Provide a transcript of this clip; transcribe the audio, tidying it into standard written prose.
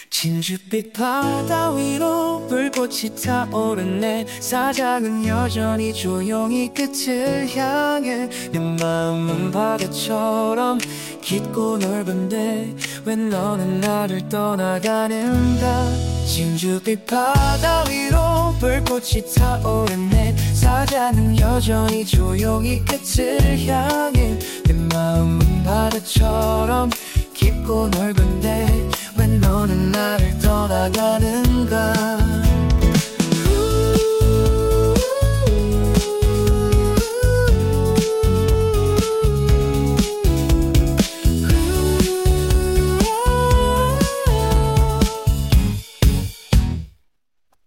진주빛 바다 위로 불꽃이 타오르네. 사장은 여전히 조용히 끝을 향해. 내 마음은 바다처럼 깊고 넓은데 왜 너는 나를 떠나가는가. 진주빛 바다 위로 불꽃이 타오르네. 사장은 여전히 조용히 끝을 향해. 내 마음은 바다처럼 깊고 넓은데 왜 너는 나를 떠나가는가.